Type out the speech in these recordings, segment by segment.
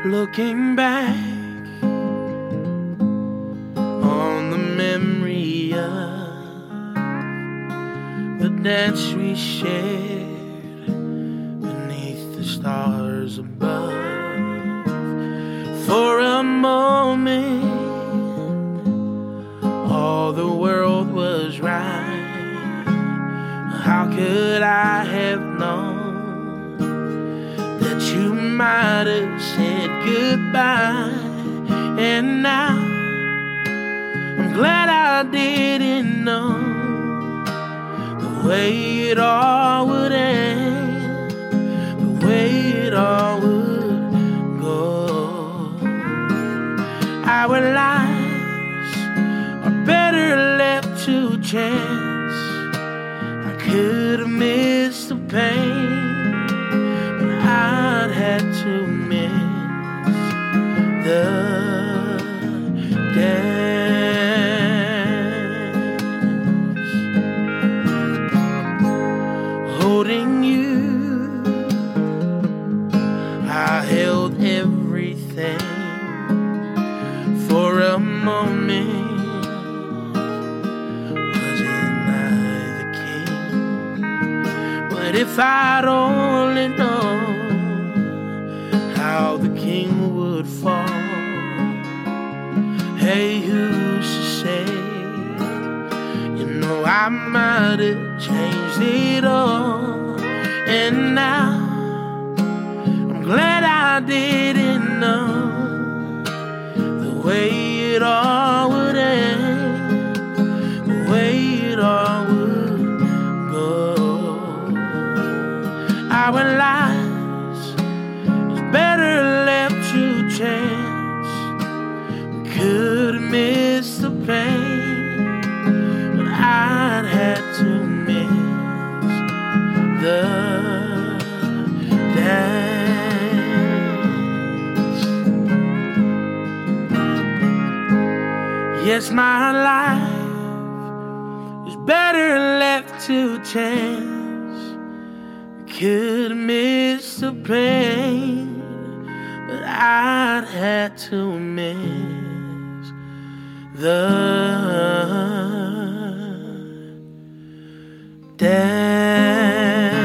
Looking back on the memory of the dance we shared beneath the stars above. For a moment, all the world was right. How could I have known that you might have said goodbye? And now I'm glad I didn't know the way it all would end, the way it all would go. Our lives are better left to chance. I could have missed the pain, but I'd had to miss the dance. Holding you, I held everything for a moment. But if I'd only known how the king would fall, hey, who's to say? You know, I might have changed it all. And now I'm glad I didn't know the way it all would end, the way it all would go. Our lives is better left to chance. We could have missed the pain, but I'd had to miss the dance. Yes, my life is better left to chance. Could miss the pain, but I'd had to miss the dance.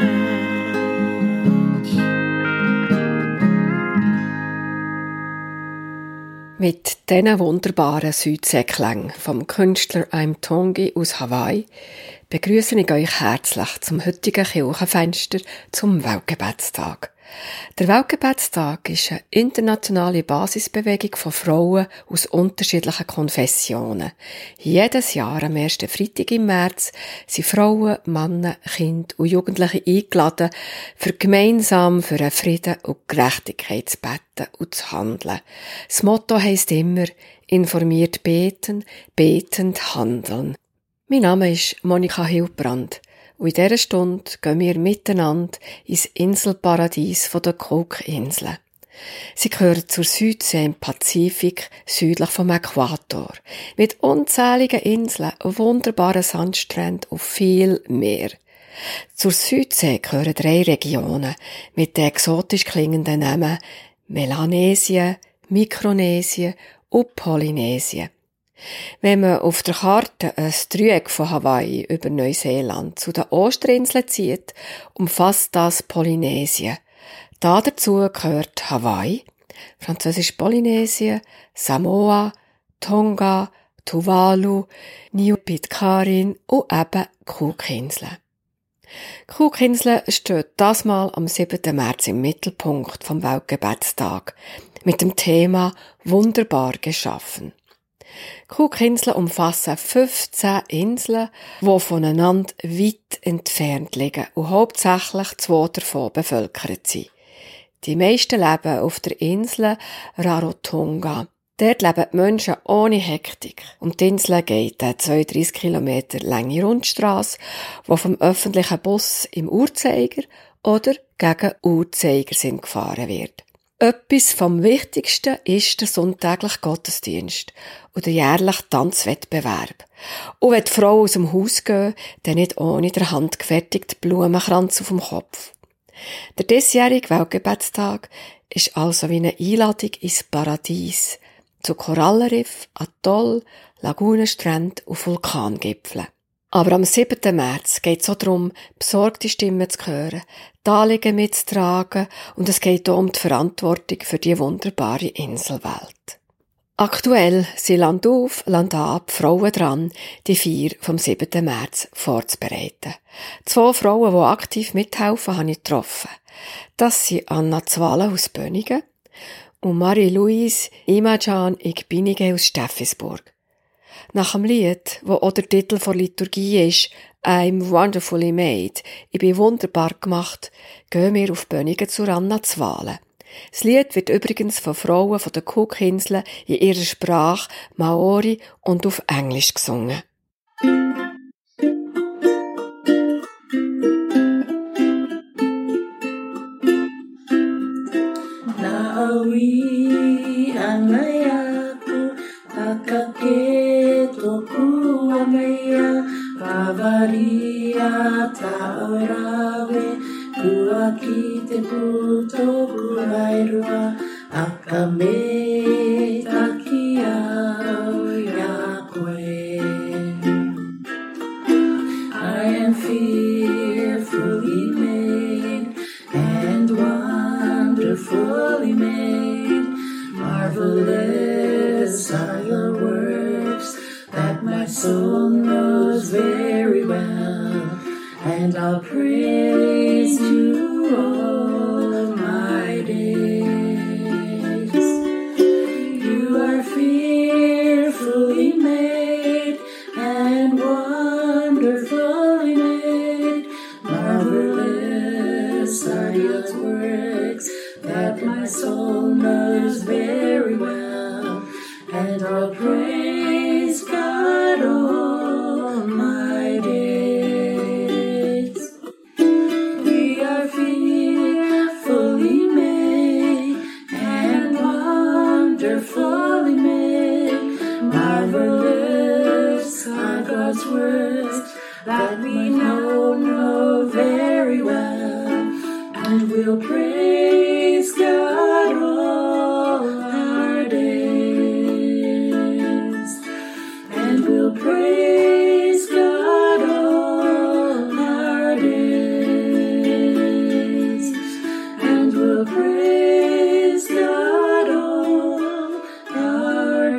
Mit diesen wunderbaren Südseeklängen vom Künstler Aim Tongi aus Hawaii begrüße ich euch herzlich zum heutigen Kirchenfenster zum Weltgebetstag. Der Weltgebetstag ist eine internationale Basisbewegung von Frauen aus unterschiedlichen Konfessionen. Jedes Jahr am 1. Freitag im März sind Frauen, Männer, Kinder und Jugendliche eingeladen, gemeinsam für einen Frieden und Gerechtigkeit zu beten und zu handeln. Das Motto heisst immer: informiert beten, betend handeln. Mein Name ist Monika Hilbrand und in dieser Stunde gehen wir miteinander ins Inselparadies der Cookinseln. Sie gehören zur Südsee im Pazifik, südlich vom Äquator, mit unzähligen Inseln, wunderbaren Sandstränden und viel mehr. Zur Südsee gehören 3 Regionen mit den exotisch klingenden Namen Melanesien, Mikronesien und Polynesien. Wenn man auf der Karte ein Dreieck von Hawaii über Neuseeland zu den Osterinseln zieht, umfasst das Polynesien. Dazu gehört Hawaii, französisch Polynesien, Samoa, Tonga, Tuvalu, Niue Pitcairn und eben Cookinseln. Cookinseln steht das Mal am 7. März im Mittelpunkt vom Weltgebetstag mit dem Thema Wunderbar geschaffen. Cookinseln umfassen 15 Inseln, die voneinander weit entfernt liegen und hauptsächlich 2 davon bevölkert sind. Die meisten leben auf der Insel Rarotonga. Dort leben die Menschen ohne Hektik. Um die Insel geht eine 32 Kilometer lange Rundstrasse, die vom öffentlichen Bus im Uhrzeiger oder gegen Uhrzeigersinn gefahren wird. Etwas vom Wichtigsten ist der sonntägliche Gottesdienst und der jährliche Tanzwettbewerb. Und wenn die Frauen aus dem Haus gehen, dann nicht ohne den handgefertigten Blumenkranz auf dem Kopf. Der diesjährige Weltgebetstag ist also wie eine Einladung ins Paradies, zu Korallenriff, Atoll, Lagunenstränden und Vulkangipfeln. Aber am 7. März geht es auch darum, besorgte Stimmen zu hören, die Anliegen mitzutragen und es geht auch um die Verantwortung für die wunderbare Inselwelt. Aktuell sind Land auf, Land ab Frauen dran, die Feier vom 7. März vorzubereiten. 2 Frauen, die aktiv mithelfen, habe ich getroffen. Das sind Anna Zwale aus Bönigen und Marie-Louise Imajan Igbinige aus Steffisburg. Nach dem Lied, wo auch der Titel der Liturgie ist, «I'm wonderfully made», «Ich bin wunderbar gemacht», gehen wir auf Bönigen zu Anna Zwale. Das Lied wird übrigens von Frauen von den Cookinseln in ihrer Sprache Maori und auf Englisch gesungen. Na'awi anay ako, takaketo kuamaya, kavaria taorave, kuakite puto kuvairua, akame takiao yakwe. I am fearfully made and wonderfully made. Marvelous are your works that my soul knows very well, and I'll praise you all my days. You are fearfully made and wonderfully made. Marvelous are your works that my soul knows very well, and I'll praise God all my days. We are fearfully made and wonderfully made. Marvelous are God's works that we know very well, and we'll praise God all our days, and we'll praise God all our days, and we'll praise God all our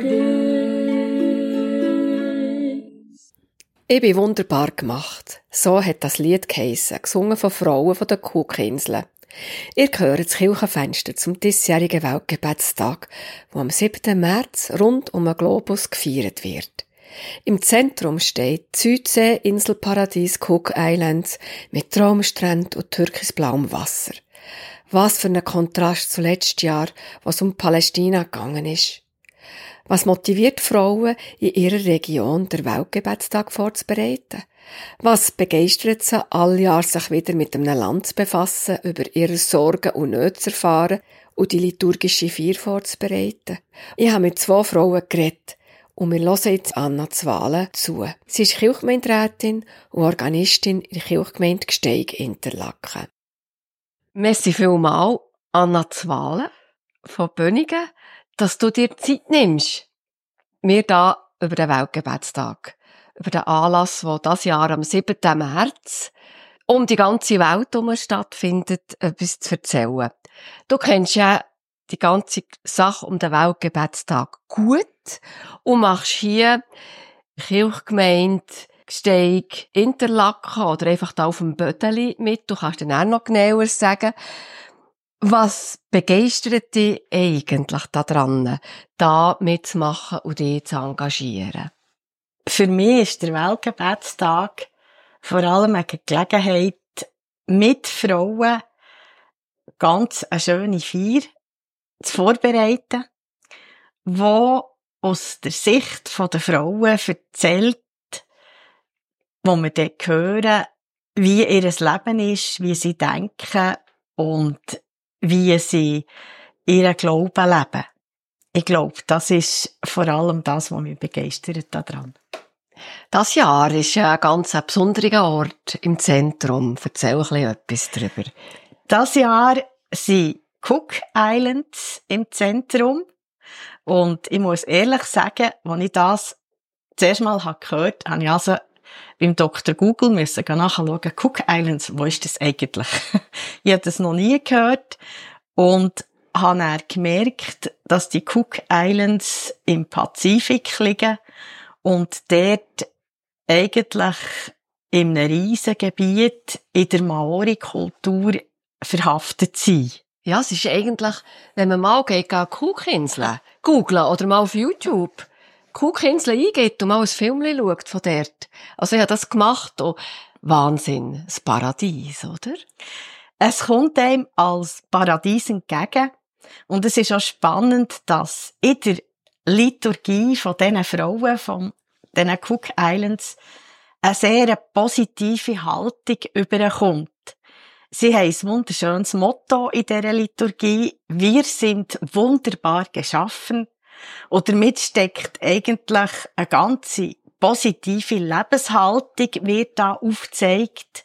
days. Ich bin wunderbar gemacht. So hat das Lied geheissen, gesungen von Frauen von den Cookinseln. Ihr hört das Kirchenfenster zum diesjährigen Weltgebetstag, wo am 7. März rund um den Globus gefeiert wird. Im Zentrum steht die Südsee, Inselparadies Cook Islands mit Traumstränden und türkisblauem Wasser. Was für ein Kontrast zu letztes Jahr, was um Palästina gegangen ist. Was motiviert Frauen, in ihrer Region den Weltgebetstag vorzubereiten? Was begeistert sie, alle Jahr sich wieder mit einem Land zu befassen, über ihre Sorgen und Nöte zu erfahren und die liturgische Feier vorzubereiten? Ich habe mit 2 Frauen geredet und wir hören jetzt Anna Zwale zu. Sie ist Kirchgemeinderätin und Organistin in der Kirchgemeinde Gsteig Interlaken. Merci vielmals, Anna Zwale von Bönigen, dass du dir Zeit nimmst. Wir da über den Weltgebetstag, über den Anlass, der dieses Jahr am 7. März um die ganze Welt herum stattfindet, etwas zu erzählen. Du kennst ja die ganze Sache um den Weltgebetstag gut und machst hier Kirchgemeinde Gsteig Interlaken oder einfach da auf dem Bödeli mit. Du kannst dann auch noch genauer sagen. Was begeistert dich eigentlich daran, da mitzumachen und dich zu engagieren? Für mich ist der Weltgebetstag vor allem eine Gelegenheit, mit Frauen ganz eine schöne Feier zu vorbereiten, die aus der Sicht der Frauen erzählt, wo wir dann hören, wie ihr Leben ist, wie sie denken und wie sie ihren Glauben leben. Ich glaube, das ist vor allem das, was mich begeistert daran. Das Jahr ist ja ein ganz besonderer Ort im Zentrum. Erzähl ein bisschen etwas darüber. Das Jahr sind Cook Islands im Zentrum. Und ich muss ehrlich sagen, als ich das zuerst mal gehört habe, habe ich also beim Dr. Google müssen nachschauen, Cook Islands, wo ist das eigentlich? Ich habe das noch nie gehört und habe dann gemerkt, dass die Cook Islands im Pazifik liegen und dort eigentlich in einem riesen Gebiet in der Maori-Kultur verhaftet sind. Ja, es ist eigentlich, wenn man mal geht, Cookinseln googlen oder mal auf YouTube Cookinseln eingeht und mal ein Film schaut von dort. Also ich habe das gemacht und Wahnsinn, das Paradies, oder? Es kommt einem als Paradies entgegen. Und es ist auch spannend, dass in der Liturgie von diesen Frauen, von diesen Cook Islands, eine sehr positive Haltung überkommt. Sie haben ein wunderschönes Motto in dieser Liturgie. Wir sind wunderbar geschaffen. Und damit steckt eigentlich eine ganze positive Lebenshaltung, wird da aufgezeigt.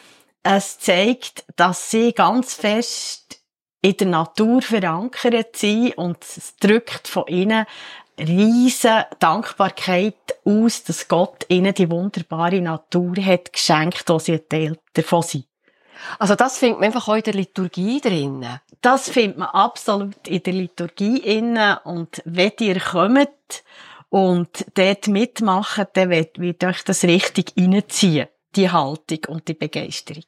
Es zeigt, dass sie ganz fest in der Natur verankert sind und es drückt von ihnen riesen Dankbarkeit aus, dass Gott ihnen die wunderbare Natur hat geschenkt, wo sie ein Teil davon sind. Also das findet man einfach auch in der Liturgie drin. Das findet man absolut in der Liturgie inne und wenn ihr kommt und dort mitmacht, dann wird euch das richtig reinziehen, die Haltung und die Begeisterung.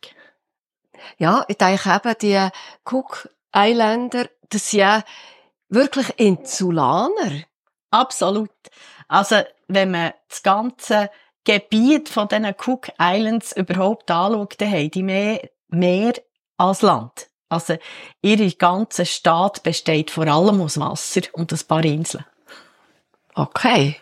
Ja, ich denke eben, die Cook Islander, das sind ja wirklich Insulaner. Absolut. Also, wenn man das ganze Gebiet von diesen Cook Islands überhaupt anschaut, dann haben die mehr als Land. Also, ihre ganze Stadt besteht vor allem aus Wasser und ein paar Inseln. Okay.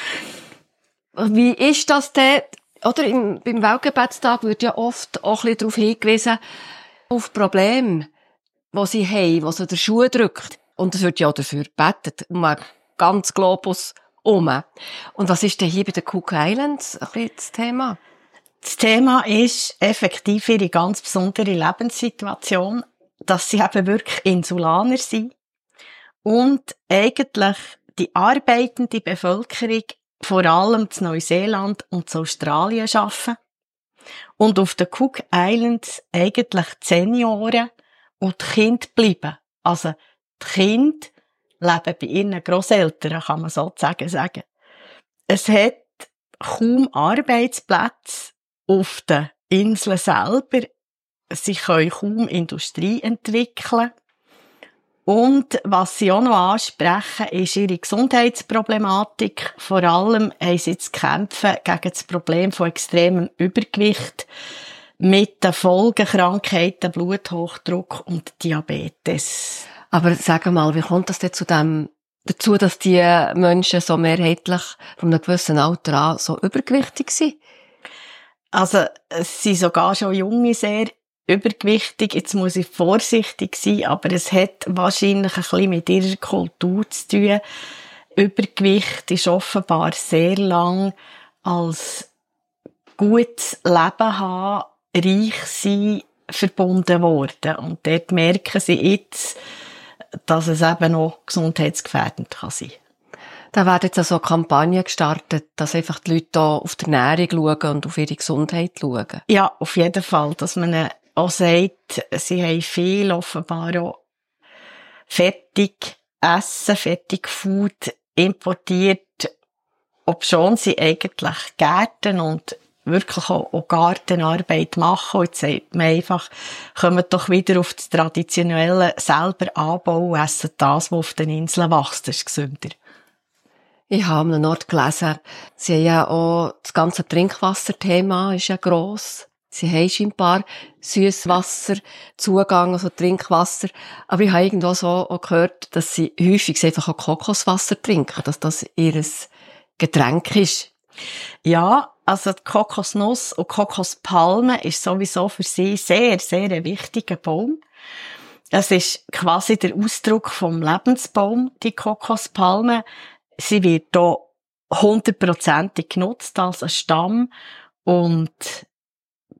Wie ist das denn? Oder beim Weltgebetstag wird ja oft auch ein bisschen darauf hingewiesen, auf Probleme, die sie haben, die so der Schuh drückt. Und es wird ja auch dafür gebetet, um einen ganzen Globus herum. Und was ist denn hier bei den Cook Islands ein bisschen das Thema? Das Thema ist effektiv ihre ganz besondere Lebenssituation, dass sie eben wirklich Insulaner sind und eigentlich die arbeitende Bevölkerung vor allem zu Neuseeland und zu Australien arbeiten und auf den Cook Islands eigentlich die Senioren und die Kinder bleiben. Also die Kinder leben bei ihren Grosseltern, kann man sozusagen sagen. Es hat kaum Arbeitsplätze auf den Inseln selber. Sie können kaum Industrie entwickeln. Und was sie auch noch ansprechen, ist ihre Gesundheitsproblematik. Vor allem haben sie zu kämpfen gegen das Problem von extremem Übergewicht mit den Folgekrankheiten, Bluthochdruck und Diabetes. Aber sag mal, wie kommt das denn dazu, dass die Menschen so mehrheitlich von einem gewissen Alter an so übergewichtig sind? Also, es sind sogar schon Junge sehr übergewichtig. Jetzt muss ich vorsichtig sein, aber es hat wahrscheinlich ein bisschen mit ihrer Kultur zu tun. Übergewicht ist offenbar sehr lang als gutes Leben haben, reich sein, verbunden worden. Und dort merken sie jetzt, dass es eben auch gesundheitsgefährdend kann sein. Da werden jetzt also Kampagnen gestartet, dass einfach die Leute da auf die Ernährung schauen und auf ihre Gesundheit schauen. Ja, auf jeden Fall, dass man auch sagt, sie haben viel offenbar auch fertig Essen, fertig Food importiert, obschon sie eigentlich Gärten und wirklich auch Gartenarbeit machen. Und jetzt sagt man einfach, kommt doch wieder auf das Traditionelle selber anbauen, essen das, was auf den Inseln wächst, das ist gesünder. Ich habe an einem Ort gelesen, sie haben ja auch, das ganze Trinkwasserthema ist ja gross. Sie haben scheinbar Süsswasserzugang, also Trinkwasser. Aber ich habe irgendwo so auch gehört, dass sie häufig einfach auch Kokoswasser trinken, dass das ihr Getränk ist. Ja, also die Kokosnuss und Kokospalme ist sowieso für sie sehr, sehr ein wichtiger Baum. Es ist quasi der Ausdruck vom Lebensbaum, die Kokospalme. Sie wird hier 100% genutzt als ein Stamm und Blätter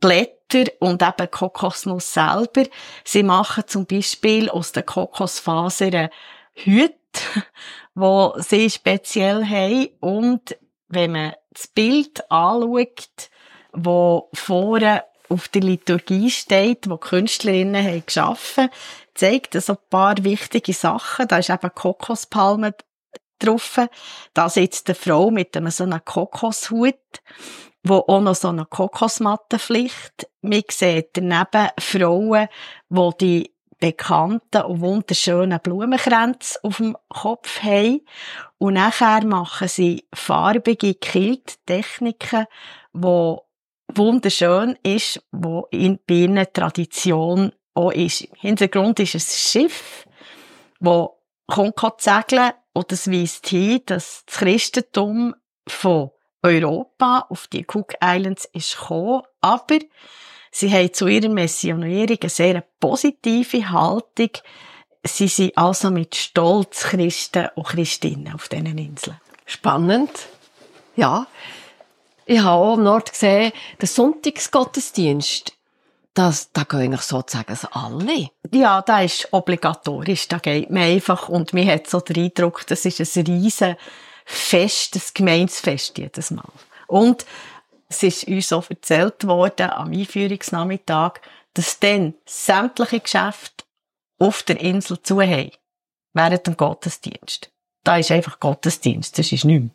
Butter und eben Kokosnuss selber. Sie machen zum Beispiel aus den Kokosfasern Hüte, die sie speziell haben. Und wenn man das Bild anschaut, wo vorne auf der Liturgie steht, wo die Künstlerinnen haben geschaffen, zeigt es ein paar wichtige Sachen. Da ist eben Kokospalme drauf. Da sitzt eine Frau mit einem so einem Kokoshut, wo auch noch so eine Kokosmatte flicht. Man sieht daneben Frauen, die die bekannten und wunderschönen Blumenkränze auf dem Kopf haben. Und nachher machen sie farbige Kilttechniken, die wunderschön ist, wo in ihnen Tradition auch ist. Im Hintergrund ist ein Schiff, das kommt segeln, und das weist hin, dass das Christentum von Europa auf die Cook Islands ist gekommen, aber sie haben zu ihrer Missionierung eine sehr positive Haltung. Sie sind also mit Stolz Christen und Christinnen auf diesen Inseln. Spannend. Ja. Ich habe auch am Nord gesehen, der Sonntagsgottesdienst, da gehen eigentlich sozusagen alle. Ja, das ist obligatorisch. Da geht man einfach, und man hat so den Eindruck, das ist ein riesen Fest, ein Gemeinsfest jedes Mal. Und es ist uns so erzählt worden am Einführungsnachmittag, dass dann sämtliche Geschäfte auf der Insel zu haben, während dem Gottesdienst. Da ist einfach Gottesdienst, das ist nichts.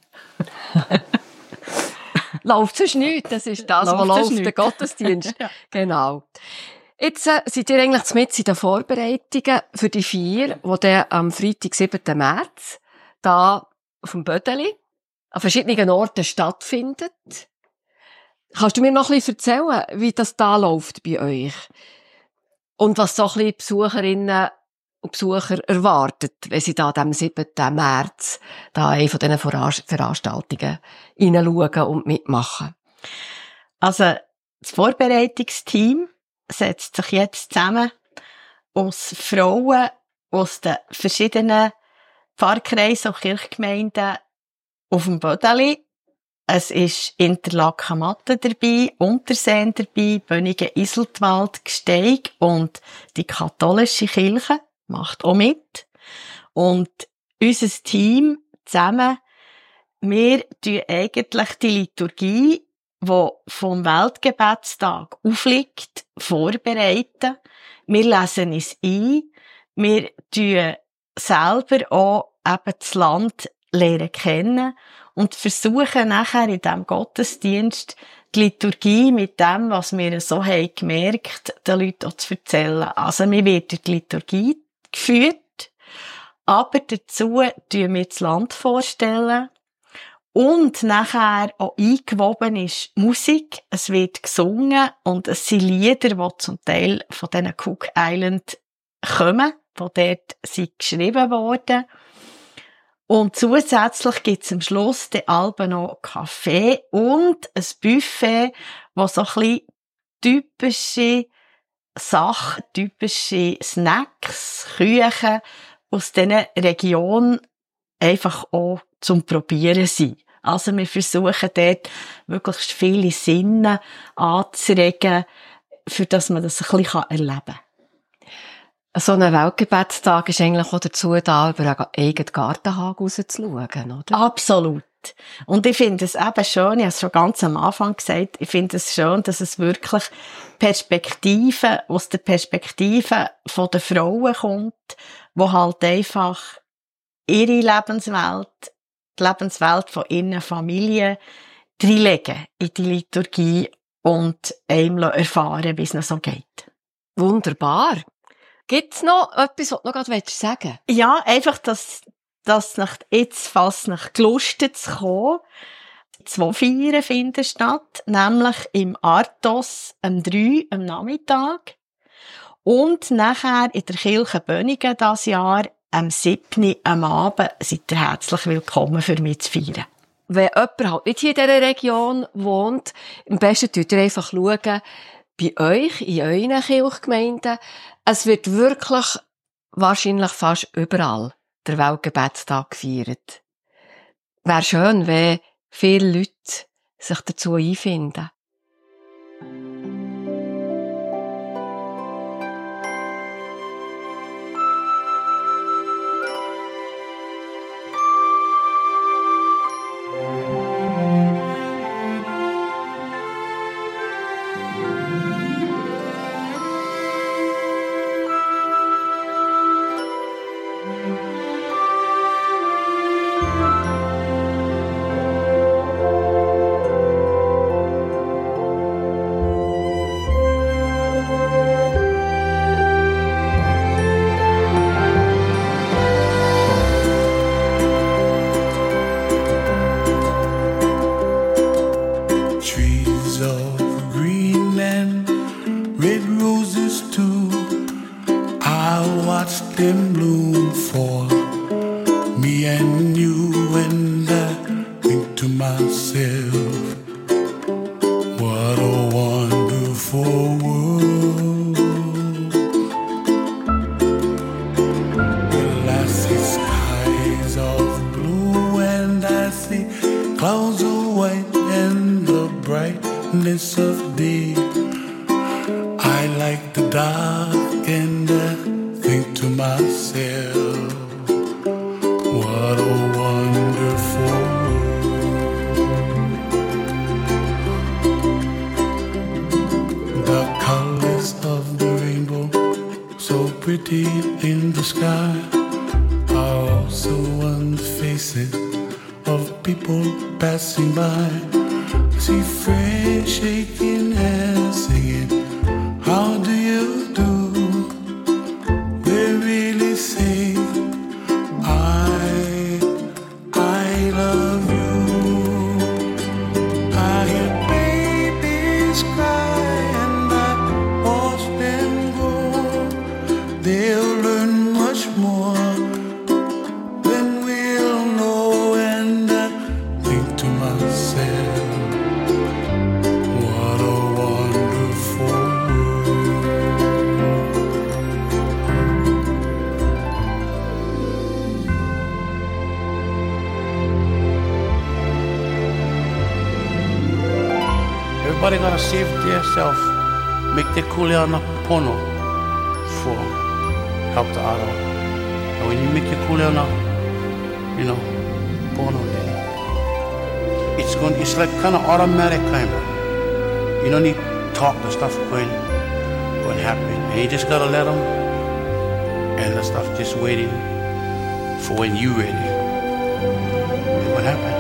Läuft sonst nichts, das ist das, was läuft, der Gottesdienst. Ja. Genau. Jetzt seid ihr eigentlich mitten in den Vorbereitungen für die Feier, die dann am Freitag, 7. März, da auf dem Bödeli, an verschiedenen Orten stattfindet. Kannst du mir noch ein bisschen erzählen, wie das da läuft bei euch? Und was so ein bisschen Besucherinnen und Besucher erwartet, wenn sie da am 7. März da eine von diesen Veranstaltungen hineinschauen und mitmachen? Also, das Vorbereitungsteam setzt sich jetzt zusammen aus Frauen aus den verschiedenen Pfarrkreisen und Kirchgemeinden auf dem Bödeli. Es ist Interlaken-Matten dabei, Unterseen dabei, Bönigen-Iseltwald, Gsteig und die katholische Kirche macht auch mit. Und unser Team zusammen, wir tun eigentlich die Liturgie, die vom Weltgebetstag aufliegt, vorbereiten. Wir lesen es ein. Wir tun selber auch eben das Land lernen kennen und versuchen nachher in diesem Gottesdienst die Liturgie mit dem, was wir so haben gemerkt, den Leuten auch zu erzählen. Also wir werden durch die Liturgie geführt, aber dazu tun wir das Land vorstellen. Und nachher auch eingewoben ist Musik, es wird gesungen und es sind Lieder, die zum Teil von diesen Cook Island kommen, die dort sind geschrieben worden. Und zusätzlich gibt es am Schluss den Alben noch Kaffee und ein Buffet, wo so ein bisschen typische Sachen, typische Snacks, Küchen aus dieser Region einfach auch zum Probieren sind. Also wir versuchen dort möglichst viele Sinne anzuregen, für dass man das ein bisschen erleben kann. So ein Weltgebetstag ist eigentlich auch dazu da, über einen eigenen Gartenhag rauszuschauen, oder? Absolut. Und ich finde es eben schön, ich habe es schon ganz am Anfang gesagt, ich finde es schön, dass es wirklich aus der Perspektive von den Frauen kommt, die halt einfach ihre Lebenswelt, die Lebenswelt von ihren Familien reinlegen in die Liturgie und einem erfahren, wie es ihnen so geht. Wunderbar. Gibt's noch etwas, was du noch gerade sagen willst? Ja, einfach, dass nach jetzt fast nach gelustet zu kommen. 2 Feiern finden statt, nämlich im Artos am 3 am Nachmittag und nachher in der Kirche Bönigen dieses Jahr am 7 am Abend. Seid ihr herzlich willkommen für mich zu feiern. Wenn jemand halt nicht hier in dieser Region wohnt, am besten schaut ihr einfach schauen, bei euch, in euren Kirchgemeinden. Es wird wirklich wahrscheinlich fast überall der Weltgebetstag gefeiert. Wäre schön, wenn viele Leute sich dazu einfinden. in bloom for me and you, and I think to myself, what a wonderful world. Well, I see skies of blue and I see clouds of white and the brightness of day. I like the dark and I think to myself, what a wonderful world. The colors of the rainbow, so pretty in the sky, are also on the faces of people passing by. I see friends shaking hands singing, how do you do? They really say, I love you. I hear babies cry and I watch them grow. They'll learn much more than we'll know, and I think to myself, what a wonderful world. Everybody gotta save themselves, make the kuleana pono for help the other. And when you make your kuleana, pono, then it's like kind of automatic kind of. You don't need to talk, the stuff going happen. And you just gotta let them, and the stuff just waiting for when you ready. And what happened?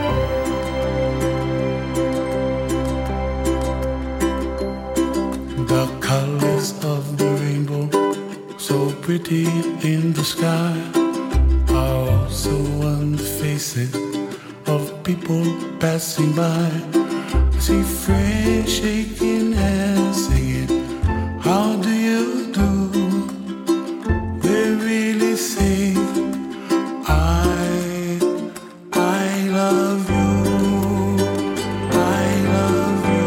The colors of the rainbow, so pretty in the sky, are also on the faces of people passing by. I see friends shaking hands singing, how do you do? They really say, I love you. I love you.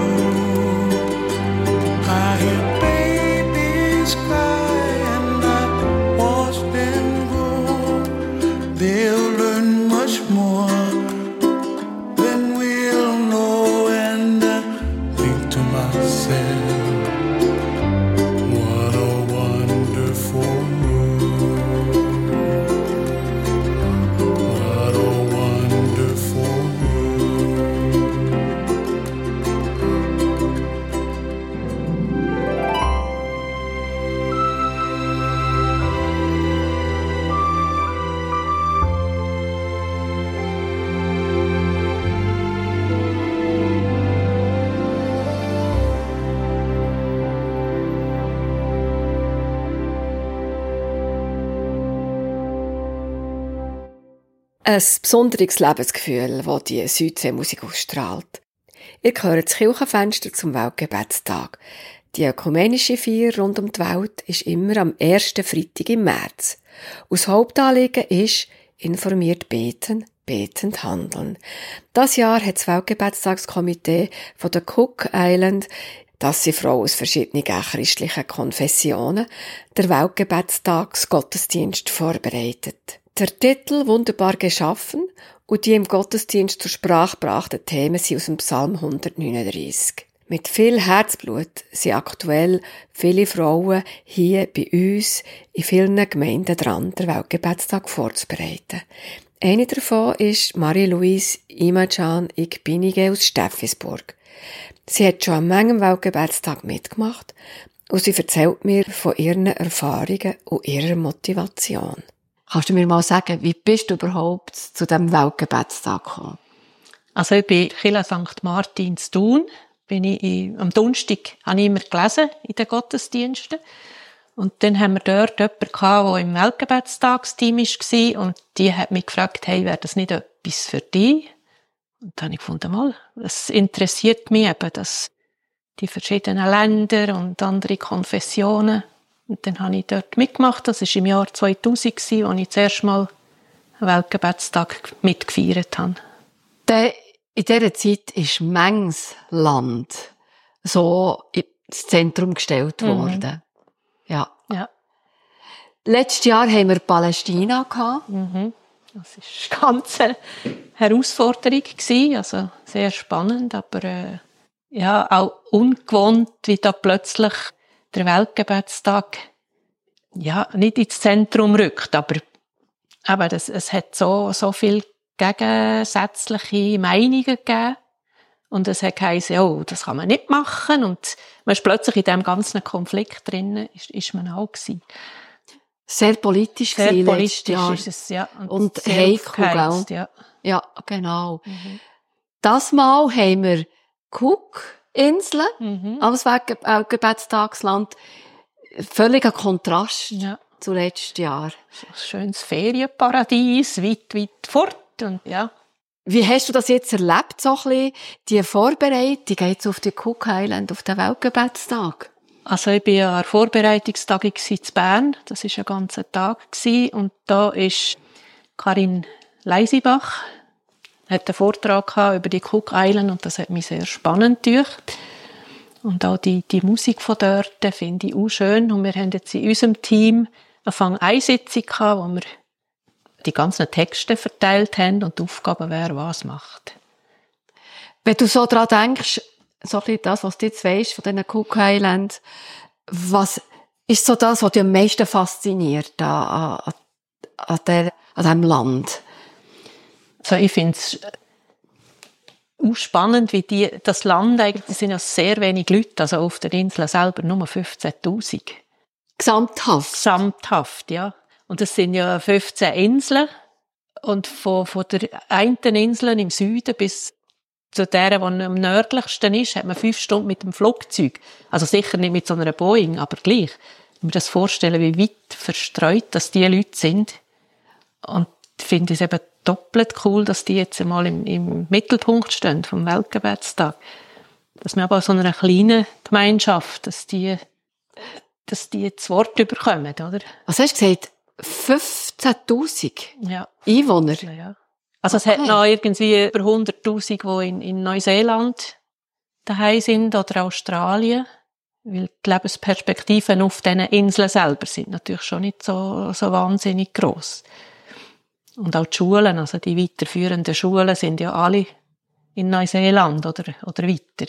I hear babies cry and I watch them grow. They'll learn much more than we'll know, and I think to myself, what a wonderful world. What a wonderful world. Ein besonderes Lebensgefühl, das die Südseemusik ausstrahlt. Ihr hört das Kirchenfenster zum Weltgebetstag. Die ökumenische Feier rund um die Welt ist immer am ersten Freitag im März. Das Hauptanliegen ist, informiert beten, betend handeln. Das Jahr hat das Weltgebetstagskomitee von der Cook Island, das sind Frauen aus verschiedenen christlichen Konfessionen, der Weltgebetstagsgottesdienst vorbereitet. Der Titel «Wunderbar geschaffen» und die im Gottesdienst zur Sprache gebrachten Themen sind aus dem Psalm 139. Mit viel Herzblut sind aktuell viele Frauen hier bei uns in vielen Gemeinden dran, den Weltgebetstag vorzubereiten. Eine davon ist Marie-Louise Imajan Igbinige aus Steffisburg. Sie hat schon an manchem Weltgebetstag mitgemacht und sie erzählt mir von ihren Erfahrungen und ihrer Motivation. Kannst du mir mal sagen, wie bist du überhaupt zu diesem Weltgebetstag gekommen? Also ich bin in der Kirche St. Martin in Thun. Am Donnerstag habe ich immer gelesen in den Gottesdiensten. Und dann haben wir dort jemanden gehabt, der im Weltgebetstagsteam war. Und die hat mich gefragt, hey, wäre das nicht etwas für dich? Und dann habe ich gefunden, es interessiert mich eben, dass die verschiedenen Länder und andere Konfessionen Und dann habe ich dort mitgemacht. Das war im Jahr 2000, als ich das erste Mal einen Weltgebetstag mitgefeiert habe. In dieser Zeit ist manches Land so ins Zentrum gestellt worden. Ja. Ja. Letztes Jahr haben wir Palästina gehabt. Das war ganz eine Herausforderung gewesen, also sehr spannend, aber ja, auch ungewohnt, wie da plötzlich der Weltgebetstag ja, nicht ins Zentrum rückt, aber es hat so viel gegensätzliche Meinungen gegeben und es hat geheißen, oh, das kann man nicht machen und man ist plötzlich in diesem ganzen Konflikt drin, ist man auch gewesen. Sehr politisch Sehr gewesen politisch letztes Jahr. ist es, ja. Und sehr heikel, aufgeheizt, gell? ja. Ja, genau. Das Mal haben wir Cookinseln als Weltgebetstagsland. Völliger Kontrast Ja. zu letztes Jahr. Ein schönes Ferienparadies, weit, weit fort. Und, ja. Wie hast du das jetzt erlebt, so ein bisschen, die Vorbereitung jetzt auf die Cook Island, auf den Weltgebetstag? Also ich war ja an der Vorbereitungstagung in Bern. Das war ein ganzer Tag. Und da ist Karin Leisibach, hat einen Vortrag gehabt über die Cook Island und das hat mich sehr spannend gedacht. Und auch die Musik von dort finde ich auch schön. Und wir haben jetzt in unserem Team eine Sitzung gehabt, wo wir die ganzen Texte verteilt haben und die Aufgabe, wer was macht. Wenn du so daran denkst, so ein bisschen das, was du jetzt weisst von diesen Cook Islands, was ist so das, was dich am meisten fasziniert an diesem Land? Also ich finde es auch spannend, wie das Land eigentlich, sind ja sehr wenig Leute, also auf der Insel selber nur 15'000. Gesamthaft? Gesamthaft, ja. Und es sind ja 15 Inseln. Und von der einen Insel im Süden bis zu der, die am nördlichsten ist, hat man 5 Stunden mit dem Flugzeug. Also sicher nicht mit so einer Boeing, aber gleich. Wenn wir das vorstellen, wie weit verstreut dass die Leute sind. Und ich finde es eben doppelt cool, dass die jetzt einmal im Mittelpunkt stehen vom Weltgebetstag. Dass wir aber so einer kleinen Gemeinschaft, dass die das Wort bekommen, oder? Was hast du gesagt? 15'000 Ja. Einwohner? Ja. Also es hat noch irgendwie über 100'000, die in Neuseeland daheim sind oder Australien, weil die Lebensperspektiven auf diesen Inseln selber sind natürlich schon nicht so wahnsinnig gross. Und auch die Schulen, also die weiterführenden Schulen sind ja alle in Neuseeland oder weiter.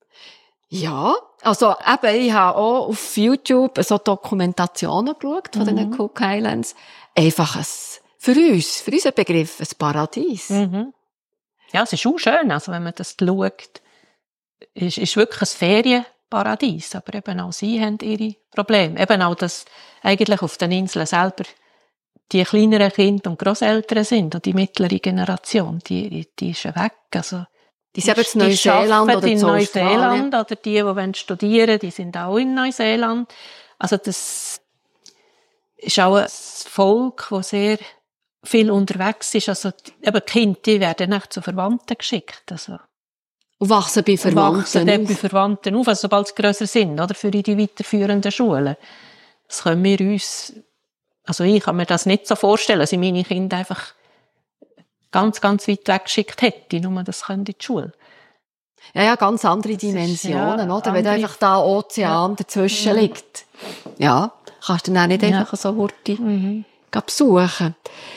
Ja, also eben, ich habe auch auf YouTube so Dokumentationen geschaut von den Cook Islands. Einfach für unseren Begriff, ein Paradies. Ja, es ist auch schön, also wenn man das schaut, ist wirklich ein Ferienparadies, aber eben auch sie haben ihre Probleme. Eben auch, dass eigentlich auf den Inseln selber die kleineren Kinder und Grosseltern sind und die mittlere Generation, die ist ja weg. Also, die sind eben in Neuseeland oder in in Neuseeland oder die studieren wollen, die sind auch in Neuseeland. Also das ist auch ein Volk, das sehr viel unterwegs ist. Also eben die Kinder, die werden nicht zu Verwandten geschickt. Also und wachsen bei Verwandten auf, also sobald sie grösser sind, oder, für die weiterführenden Schulen. Das können wir uns, also ich kann mir das nicht so vorstellen, dass ich meine Kinder einfach ganz, ganz weit weggeschickt hätte, nur das können in die Schule. Ja, ganz andere Dimensionen, oder? Wenn einfach da Ozean dazwischen liegt. Ja, kannst du dann auch nicht einfach so Hurti besuchen.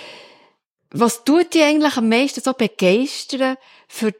Was tut dich eigentlich am meisten so begeistern für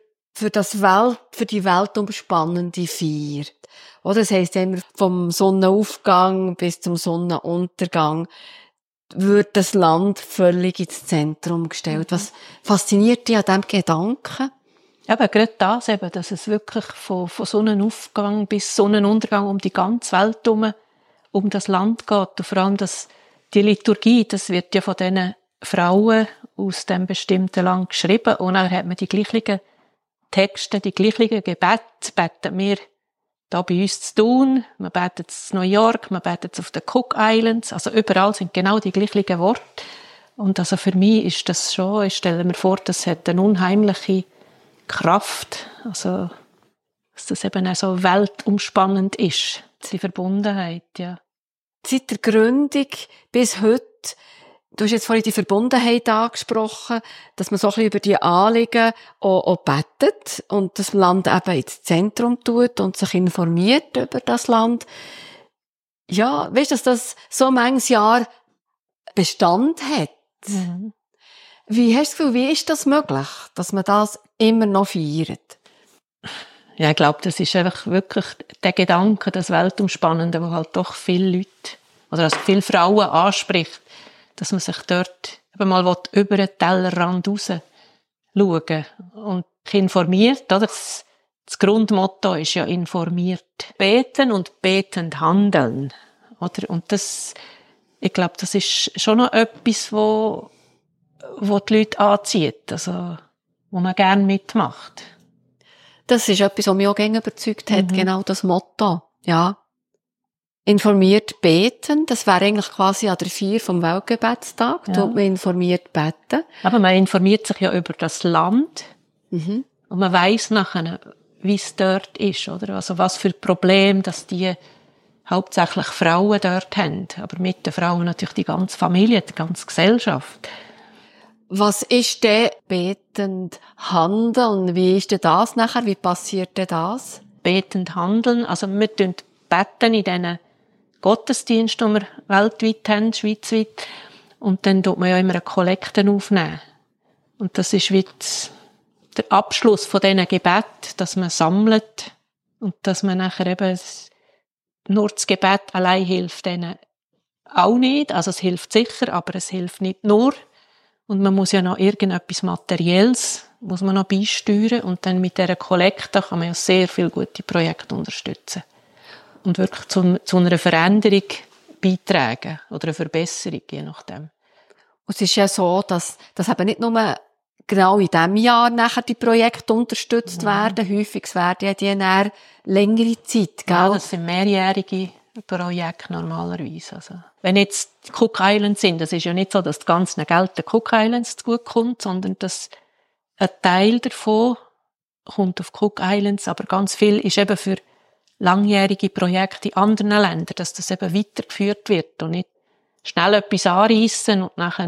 die weltumspannende Feier? Oder das heisst immer, vom Sonnenaufgang bis zum Sonnenuntergang wird das Land völlig ins Zentrum gestellt. Was fasziniert dich an diesem Gedanken? Eben, gerade das eben, dass es wirklich von Sonnenaufgang bis Sonnenuntergang um die ganze Welt herum, um das Land geht. Und vor allem, dass die Liturgie, das wird ja von diesen Frauen aus dem bestimmten Land geschrieben. Und dann hat man die gleichen Texte, die gleichen Gebete, beten wir da bei uns zu Thun, wir beten in New York, wir beten auf den Cook Islands, also überall sind genau die gleichen Worte. Und also für mich ist das schon, ich stelle mir vor, das hat eine unheimliche Kraft, also dass das eben auch so weltumspannend ist, die Verbundenheit, ja. seit der Gründung bis heute, du hast jetzt vorhin die Verbundenheit angesprochen, dass man so ein bisschen über die Anliegen auch bettet und das Land eben ins Zentrum tut und sich informiert über das Land. Ja, weißt du, dass das so manches Jahr Bestand hat? Mhm. Wie hast du das Gefühl, wie ist das möglich, dass man das immer noch feiert? Ja, ich glaube, das ist einfach wirklich der Gedanke, das Weltumspannende, der halt doch viele Leute, oder also viele Frauen anspricht, dass man sich dort eben mal über den Tellerrand raus schauen und informiert, oder? Das Grundmotto ist ja informiert beten und betend handeln, oder? Und das, ich glaube, das ist schon noch etwas, wo die Leute anzieht, also, wo man gerne mitmacht. Das ist etwas, was mich auch gerne überzeugt hat, genau das Motto. Ja. Informiert beten, das wäre eigentlich quasi an der 4 vom Weltgebetstag, Ja. da man informiert beten. Aber man informiert sich ja über das Land Mhm. und man weiss nachher, wie es dort ist, oder? Also was für Probleme, dass die hauptsächlich Frauen dort haben, aber mit den Frauen natürlich die ganze Familie, die ganze Gesellschaft. Was ist denn betend handeln? Wie ist denn das nachher? Wie passiert denn das? Betend handeln, also wir beten in diesen Gottesdiensten, die wir weltweit haben, schweizweit, und dann tut man ja immer eine Kollekte aufnehmen. Und das ist wie der Abschluss von diesen Gebeten, dass man sammelt und dass man nachher eben nur das Gebet allein hilft denen auch nicht. Also es hilft sicher, aber es hilft nicht nur. Und man muss ja noch irgendetwas Materielles muss man noch beisteuern und dann mit dieser Kollekte kann man ja sehr viele gute Projekte unterstützen. Und wirklich zu einer Veränderung beitragen oder einer Verbesserung, je nachdem. Und es ist ja so, dass eben nicht nur genau in diesem Jahr nachher die Projekte unterstützt werden. Häufig werden ja die dann längere Zeit, gell? Ja, das sind mehrjährige Projekte normalerweise. Also, wenn jetzt die Cook Islands sind, das ist ja nicht so, dass das ganze Geld den Cook Islands zugutekommt, sondern dass ein Teil davon kommt auf Cook Islands, aber ganz viel ist eben für langjährige Projekte in anderen Ländern, dass das eben weitergeführt wird und nicht schnell etwas anreissen und nachher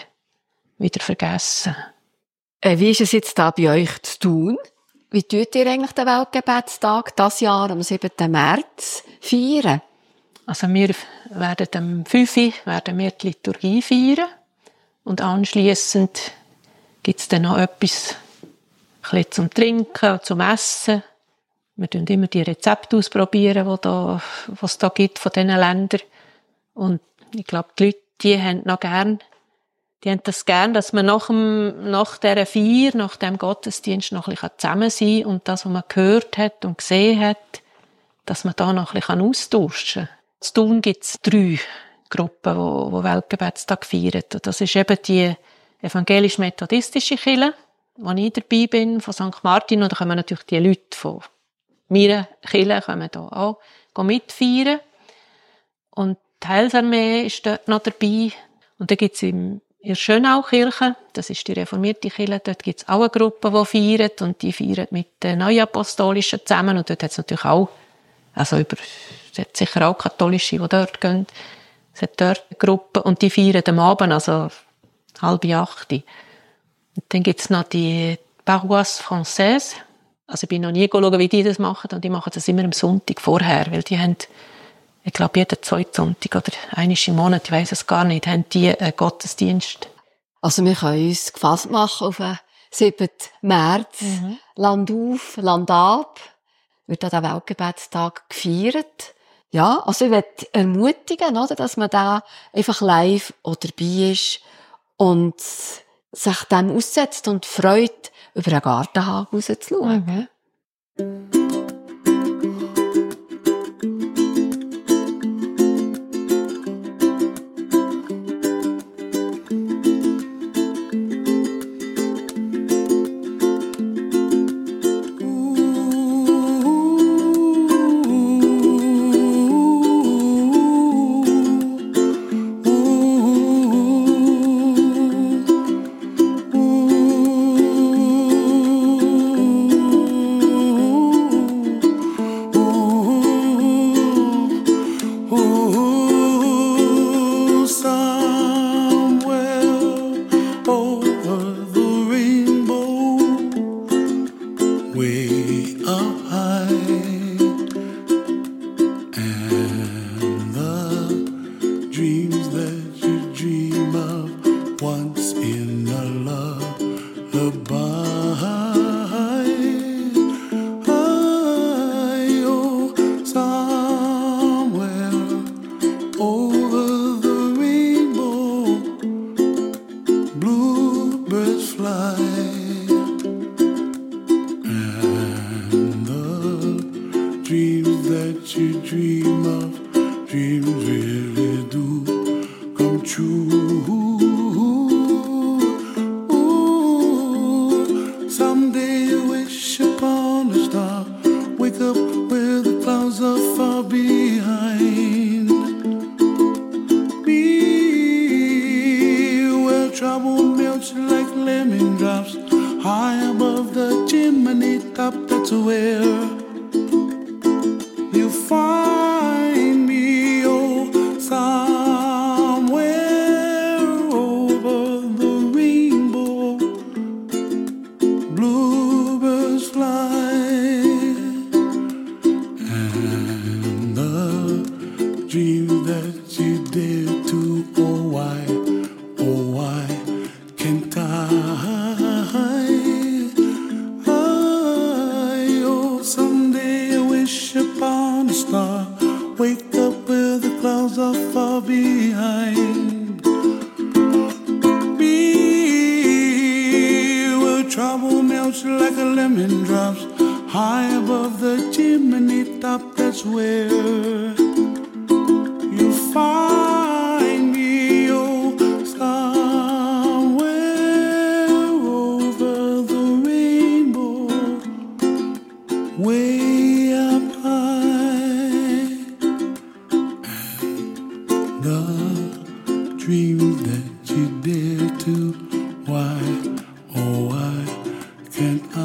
wieder vergessen. Wie ist es jetzt da bei euch zu tun? Wie tut ihr eigentlich den Weltgebetstag dieses Jahr am 7. März feiern? Also wir werden am 5. werden wir die Liturgie feiern und anschliessend gibt es dann noch etwas ein bisschen zum Trinken, zum Essen. Wir tun immer die Rezepte ausprobieren, die es da gibt von diesen Ländern. Und ich glaube, die Leute, die haben das gern, dass man nach dieser Feier, nach dem Gottesdienst noch ein bisschen zusammen sein kann und das, was man gehört hat und gesehen hat, dass man da noch ein bisschen austauschen kann. In Thun gibt es 3 Gruppen, die Weltgebetstag feiern. Und das ist eben die evangelisch-methodistische Kirche, wo ich dabei bin, von St. Martin. Und da kommen natürlich die Leute von meiner Kirche da auch mitfeiern. Und die Heilsarmee ist dort noch dabei. Und dann gibt es in der Schönau-Kirche, das ist die reformierte Kirche, dort gibt es auch eine Gruppe, die feiert. Und die feiern mit den Neuapostolischen zusammen. Und dort hat es natürlich auch, es hat sicher auch Katholische, die dort gehen. Es hat dort eine Gruppe. Und die feiern am Abend, also 7:30. Und dann gibt es noch die Paroisse Française. Also ich bin noch nie schauen, wie die das machen. Und die machen das immer am Sonntag vorher, weil die haben, ich glaube, jeden 2. Sonntag oder einmal im Monat, ich weiss es gar nicht, haben die einen Gottesdienst. Also wir können uns gefasst machen auf den 7. März. Land auf, Land ab. Wird an der Weltgebetstag gefeiert. Ja, also ich möchte ermutigen, oder, dass man da einfach live oder dabei ist und sich dem aussetzt und freut, über den Gartenhag rauszuschauen. And the dreams that you dream of once in a lullaby. Oh, somewhere over the rainbow, bluebirds fly. And the dreams that you dream of, dreams really do come true. Ooh, someday you wish upon a star, wake up where the clouds are far behind. Be where trouble melts like lemon drops, high above the chimney top. That's where you find me, oh, somewhere over the rainbow, bluebirds fly. And the dream that you dare to, oh why can't I? Oh, someday I wish upon a star, wake up where the clouds are far behind. Be where trouble melts like a lemon drops, high above the chimney top. That's where you find me, oh, somewhere over the rainbow, way up high. And the dreams that you dare to, why, oh why can't I?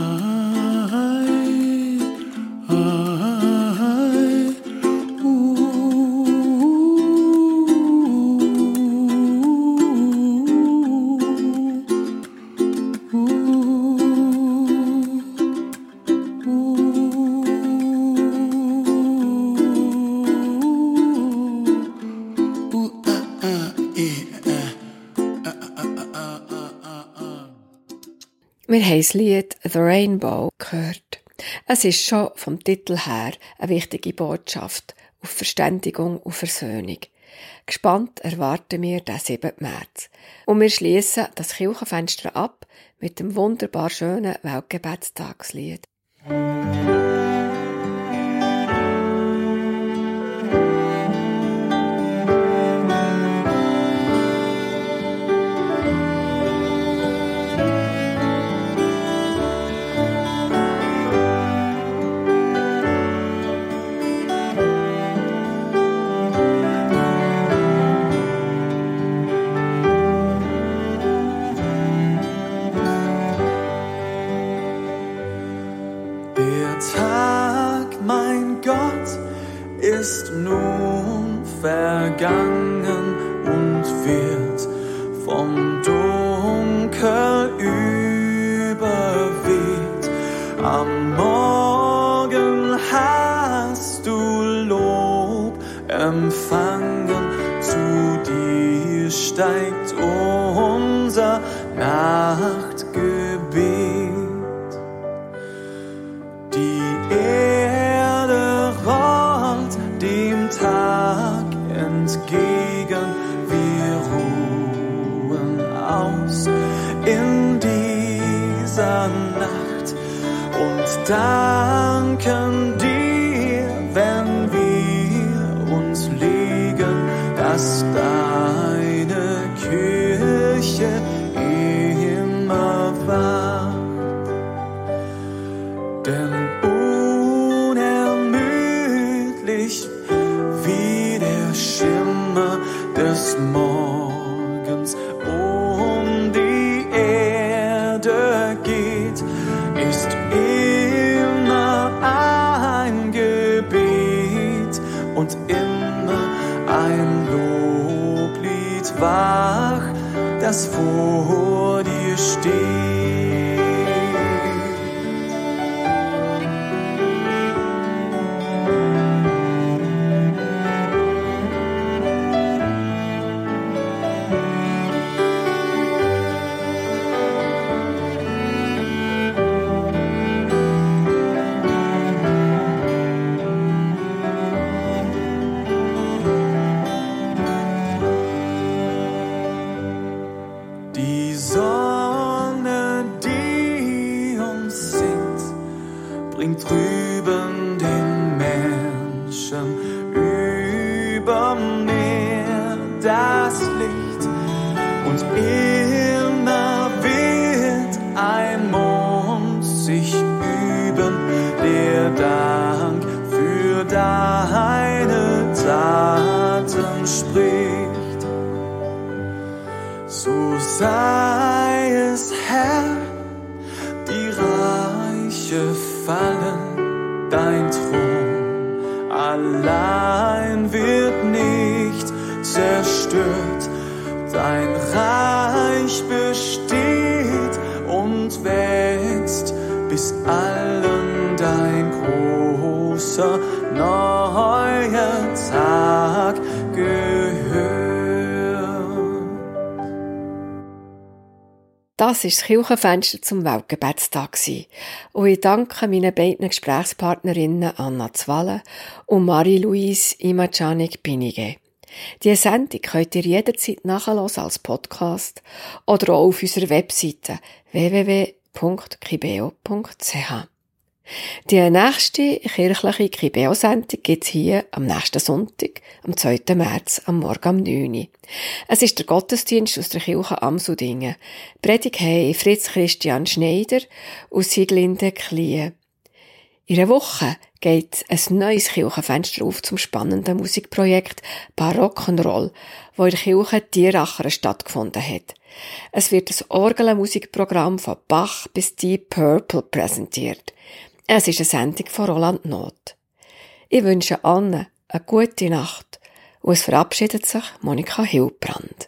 Wir haben das Lied «The Rainbow» gehört. Es ist schon vom Titel her eine wichtige Botschaft auf Verständigung und Versöhnung. Gespannt erwarten wir den 7. März. Und wir schließen das Kirchenfenster ab mit dem wunderbar schönen Weltgebetstagslied. Ist nun vergangen und wird vom Dunkel überweht. Am Morgen hast du Lob empfangen, zu dir steigt unser Nachtgebet. Die Erde rollt dem Tag entgegen, wir ruhen aus in dieser Nacht und danken dir, wenn wir uns legen, dass deine Kirche immer wacht. Denn unermüdlich wie der Schimmer des Morgens um die Erde geht, ist immer ein Gebet und immer ein Loblied wach, das vor dir steht. über mir das Licht und immer wird ein Mond sich üben, der Dank für deine Taten spricht. So sei es, Herr, die Reiche fallen, dein Thron allein wird nicht zerstört. Dein Reich besteht und wächst, bis allen dein großer neuer Tag gehört. Das war das Kirchenfenster zum Weltgebetstag. Und ich danke meinen beiden Gesprächspartnerinnen Anna Zwalle und Marie-Louise Imacanik-Binige. Diese Sendung könnt ihr jederzeit nachhören als Podcast oder auch auf unserer Webseite www.kibeo.ch. Die nächste kirchliche Kibeo-Sendung gibt es hier am nächsten Sonntag, am 2. März, am Morgen um 9 Uhr. Es ist der Gottesdienst aus der Kirche Amsudingen. Predigt haben Fritz Christian Schneider und Sieglinde Klie. In einer Woche geht ein neues Kirchenfenster auf zum spannenden Musikprojekt Barock'n'Roll, das in der Kirche Tieracher stattgefunden hat. Es wird ein Orgelmusikprogramm von Bach bis Deep Purple präsentiert. Es ist eine Sendung von Roland Not. Ich wünsche Anne eine gute Nacht und es verabschiedet sich Monika Hilbrand.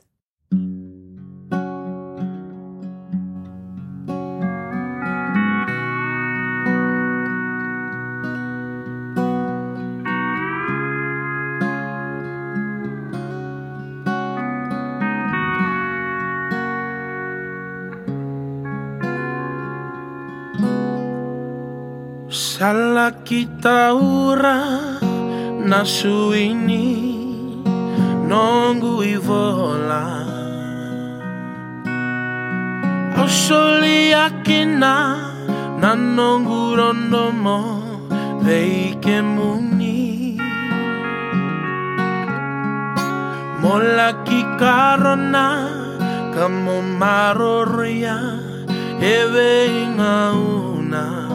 Salah kita ora nasuini nongu ivola Osoli akina na nongu rondomo veike muni Mola kikarona kamo maroria eve ingauna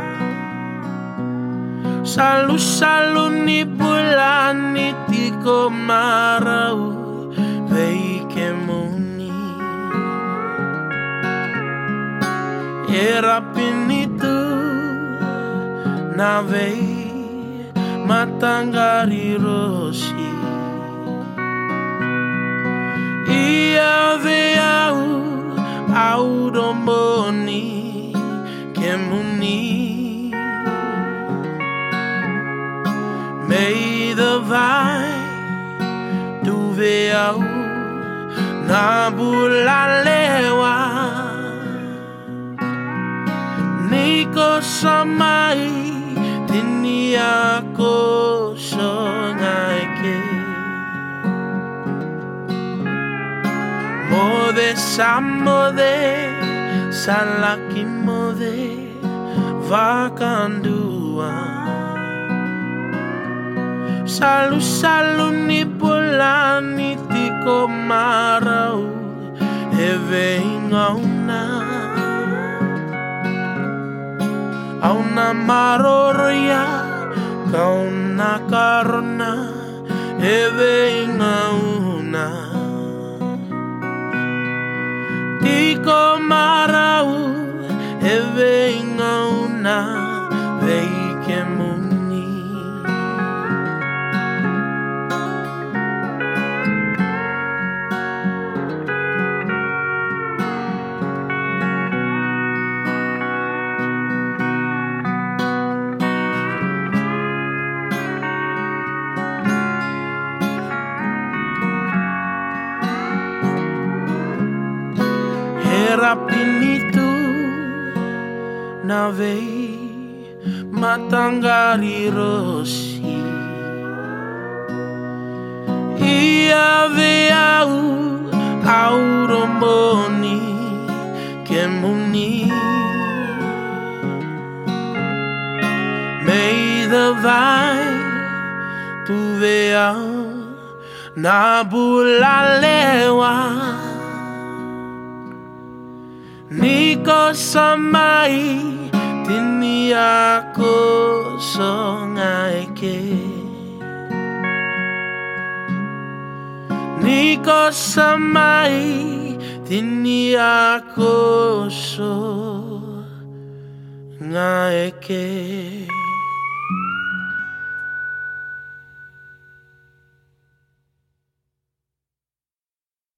Salu ni bulan ni tiko marau veike muni Era pinitu na vei matangari rosi Ia au domboni ke muni May the vine duve au nabulalewa Niko samai tini ako songaike Mode samode salaki mode vakandua Salu ni bulan ni tiko marau eve ingauna Auna maroria kauna karona eve ingauna Tiko marau eve ingauna veike muni Rapinitu na vei matangari rosi Ia au romboni ke muni May the vine tu veau nabulalewa niko samai tini ako songaike niko samai tini ako songaike